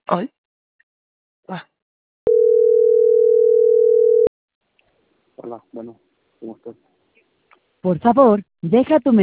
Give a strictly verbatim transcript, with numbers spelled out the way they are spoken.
Ay, ah, Hola, bueno, ¿cómo estás? Por favor, deja tu